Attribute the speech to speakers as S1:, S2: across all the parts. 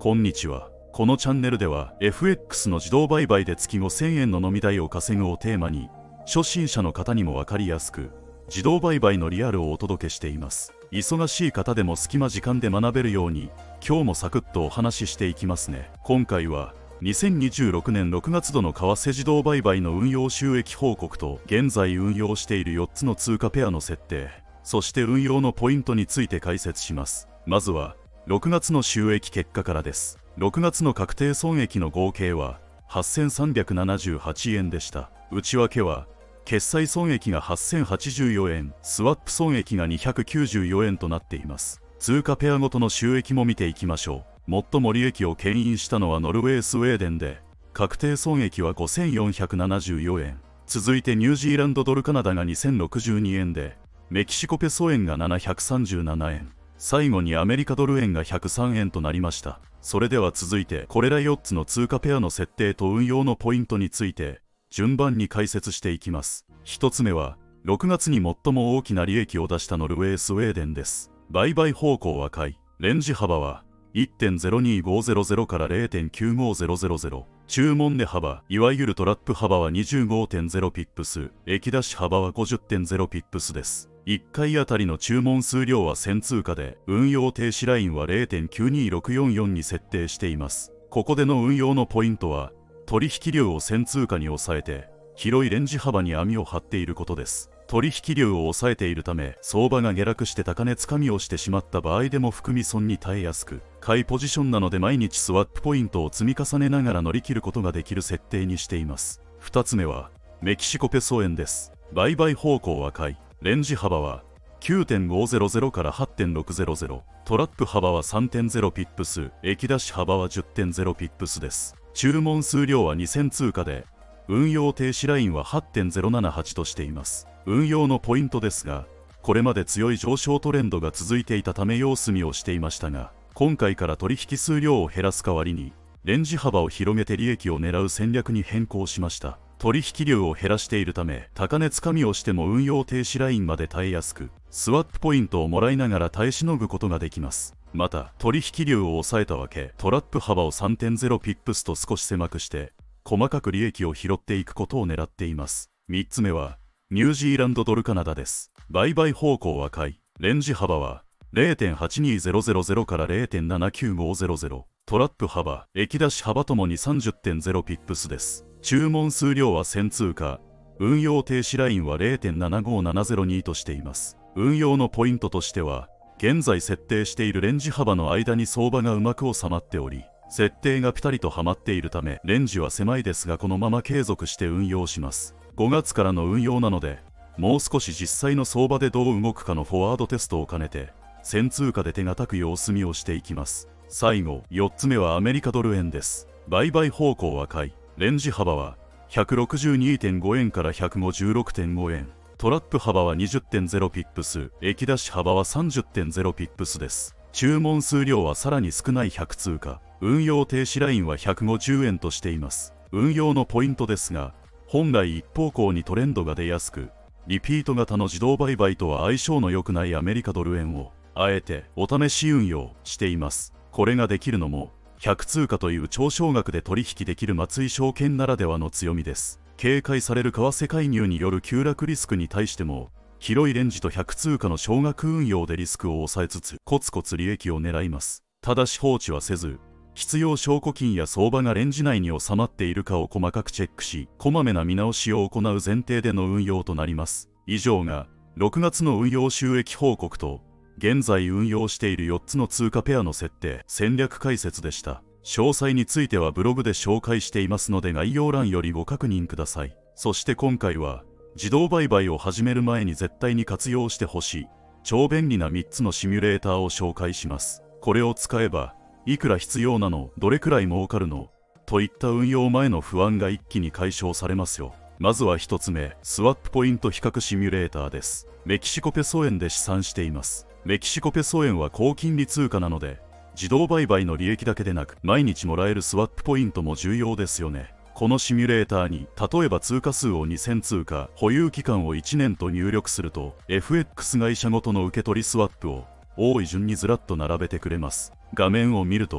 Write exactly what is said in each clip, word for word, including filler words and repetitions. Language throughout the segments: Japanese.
S1: こんにちは。このチャンネルでは エフエックス の自動売買で月ごせんえんの飲み代を稼ぐをテーマに、初心者の方にも分かりやすく自動売買のリアルをお届けしています。忙しい方でも隙間時間で学べるように今日もサクッとお話ししていきますね。今回はにせんにじゅうろくねんろくがつ度の為替自動売買の運用収益報告と現在運用しているよっつの通貨ペアの設定、そして運用のポイントについて解説します。まずはろくがつの収益結果からです。ろくがつの確定損益の合計ははっせんさんびゃくななじゅうはちえんでした。内訳は決済損益がはっせんはちじゅうよんえん、スワップ損益がにひゃくきゅうじゅうよえんとなっています。通貨ペアごとの収益も見ていきましょう。最も利益を牽引したのはノルウェースウェーデンで、確定損益はごせんよんひゃくななじゅうよえん。続いてニュージーランドドルカナダがにせんろくじゅうにえんで、メキシコペソ円がななひゃくさんじゅうななえん。最後にアメリカドル円がひゃくさんえんとなりました。それでは続いてこれらよっつの通貨ペアの設定と運用のポイントについて順番に解説していきます。ひとつめはろくがつに最も大きな利益を出したノルウェースウェーデンです。売買方向は買い、レンジ幅は いってんゼロにごゼロゼロ から れいてんきゅうごゼロゼロゼロ、注文値幅いわゆるトラップ幅は にじゅうごてんゼロ ピップス、液出し幅は ごじゅってんゼロ ピップスです。いっかいあたりの注文数量はせん通貨で、運用停止ラインは れいてんきゅうにろくよんよん に設定しています。ここでの運用のポイントは、取引量をせん通貨に抑えて、広いレンジ幅に網を張っていることです。取引量を抑えているため、相場が下落して高値つかみをしてしまった場合でも含み損に耐えやすく、買いポジションなので毎日スワップポイントを積み重ねながら乗り切ることができる設定にしています。ふたつめは、メキシコペソ円です。売買方向は買い。レンジ幅は きゅうてんごゼロゼロ から はちてんろくゼロゼロ、トラップ幅は さんてんゼロ ピップス、液出し幅は じゅってんゼロ ピップスです。注文数量はにせん通貨で、運用停止ラインは はちてんゼロななはち としています。運用のポイントですが、これまで強い上昇トレンドが続いていたため様子見をしていましたが、今回から取引数量を減らす代わりに、レンジ幅を広げて利益を狙う戦略に変更しました。取引量を減らしているため、高値つかみをしても運用停止ラインまで耐えやすく、スワップポイントをもらいながら耐えしのぐことができます。また、取引量を抑えたわけ、トラップ幅を さんてんゼロ ピップスと少し狭くして、細かく利益を拾っていくことを狙っています。みっつめは、ニュージーランドドルカナダです。売買方向は買い、レンジ幅は れいてんはちにゼロゼロゼロ から れいてんななきゅうごゼロゼロ、トラップ幅、液出し幅ともに さんじゅってんゼロ ピップスです。注文数量はせん通貨、運用停止ラインは れいてんななごななゼロに としています。運用のポイントとしては、現在設定しているレンジ幅の間に相場がうまく収まっており、設定がピタリとはまっているため、レンジは狭いですがこのまま継続して運用します。ごがつからの運用なので、もう少し実際の相場でどう動くかのフォワードテストを兼ねて、せん通貨で手堅く様子見をしていきます。最後、よっつめはアメリカドル円です。売買方向は買い、レンジ幅は ひゃくろくじゅうにてんごえんから ひゃくごじゅうろくてんごえん、トラップ幅は にじゅってんゼロ ピップス、液出し幅は さんじゅってんゼロ ピップスです。注文数量はさらに少ないひゃく通貨、運用停止ラインはひゃくごじゅうえんとしています。運用のポイントですが、本来一方向にトレンドが出やすく、リピート型の自動売買とは相性の良くないアメリカドル円を、あえてお試し運用しています。これができるのも、ひゃく通貨という超少額で取引できる松井証券ならではの強みです。警戒される為替介入による急落リスクに対しても、広いレンジとひゃく通貨の少額運用でリスクを抑えつつ、コツコツ利益を狙います。ただし放置はせず、必要証拠金や相場がレンジ内に収まっているかを細かくチェックし、こまめな見直しを行う前提での運用となります。以上が、ろくがつの運用収益報告と、現在運用しているよっつの通貨ペアの設定、戦略解説でした。詳細についてはブログで紹介していますので概要欄よりご確認ください。そして今回は、自動売買を始める前に絶対に活用してほしい、超便利なみっつのシミュレーターを紹介します。これを使えば、いくら必要なの、どれくらい儲かるの、といった運用前の不安が一気に解消されますよ。まずはひとつめ、スワップポイント比較シミュレーターです。メキシコペソ円で試算しています。メキシコペソ円は高金利通貨なので、自動売買の利益だけでなく、毎日もらえるスワップポイントも重要ですよね。このシミュレーターに、例えば通貨数をにせん通貨、保有期間をいちねんと入力すると、エフエックス 会社ごとの受け取りスワップを多い順にずらっと並べてくれます。画面を見ると、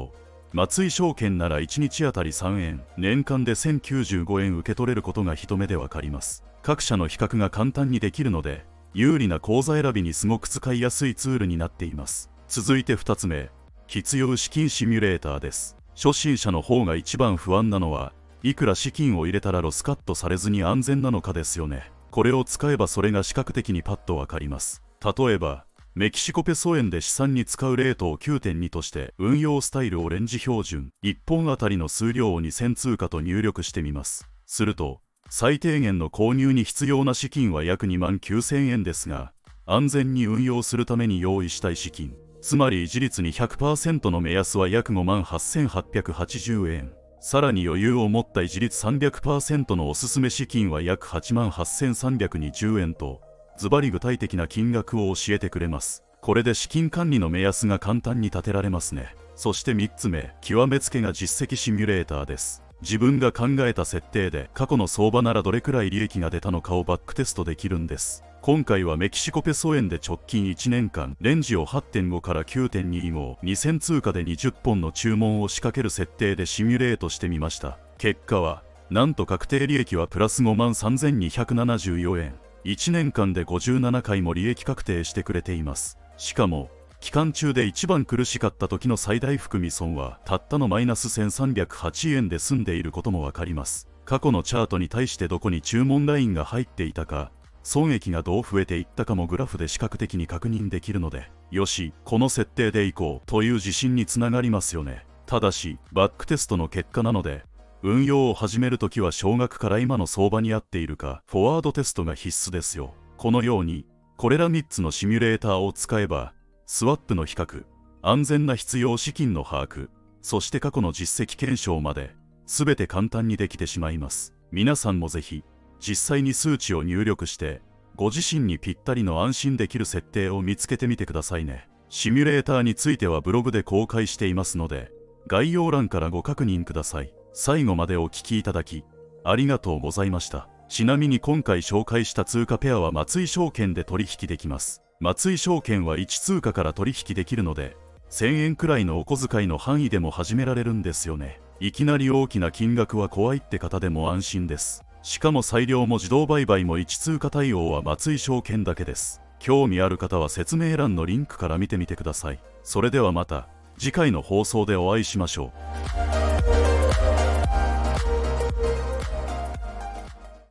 S1: 松井証券ならいちにちあたりさんえん、年間でせんきゅうじゅうごえん受け取れることが一目でわかります。各社の比較が簡単にできるので、有利な口座選びにすごく使いやすいツールになっています。続いてふたつめ、必要資金シミュレーターです。初心者の方が一番不安なのは、いくら資金を入れたらロスカットされずに安全なのかですよね。これを使えばそれが視覚的にパッとわかります。例えば、メキシコペソ円で資産に使うレートを きゅうてんに として運用スタイルオレンジ標準、いっぽんあたりの数量をにせん通貨と入力してみます。すると、最低限の購入に必要な資金は約にまんきゅうせんえんですが、安全に運用するために用意したい資金、つまり維持率に ひゃくパーセント の目安は約 ごまんはっせんはっぴゃくはちじゅうえん。さらに余裕を持った維持率 さんびゃくパーセント のおすすめ資金は約 はちまんはっせんさんびゃくにじゅうえんと、ズバリ具体的な金額を教えてくれます。これで資金管理の目安が簡単に立てられますね。そしてみっつめ、極めつけが実績シミュレーターです。自分が考えた設定で過去の相場ならどれくらい利益が出たのかをバックテストできるんです。今回はメキシコペソ円で直近いちねんかんレンジを はってんご から きゅうてんに 以後にせん通貨でにじゅっぽんの注文を仕掛ける設定でシミュレートしてみました。結果はなんと確定利益はプラス ごまんさんぜんにひゃくななじゅうよえん。いちねんかんでごじゅうななかいも利益確定してくれています。しかも期間中で一番苦しかった時の最大含み損はたったのマイナスせんさんびゃくはちえんで済んでいることもわかります。過去のチャートに対してどこに注文ラインが入っていたか、損益がどう増えていったかもグラフで視覚的に確認できるので、よし、この設定でいこうという自信につながりますよね。ただしバックテストの結果なので、運用を始めるときは少額から今の相場に合っているかフォワードテストが必須ですよ。このようにこれらみっつのシミュレーターを使えば、スワップの比較、安全な必要資金の把握、そして過去の実績検証まで全て簡単にできてしまいます。皆さんもぜひ実際に数値を入力してご自身にぴったりの安心できる設定を見つけてみてくださいね。シミュレーターについてはブログで公開していますので、概要欄からご確認ください。最後までお聞きいただきありがとうございました。ちなみに今回紹介した通貨ペアは松井証券で取引できます。松井証券はいち通貨から取引できるので、せんえんくらいのお小遣いの範囲でも始められるんですよね。いきなり大きな金額は怖いって方でも安心です。しかも裁量も自動売買もいち通貨対応は松井証券だけです。興味ある方は説明欄のリンクから見てみてください。それではまた次回の放送でお会いしましょう。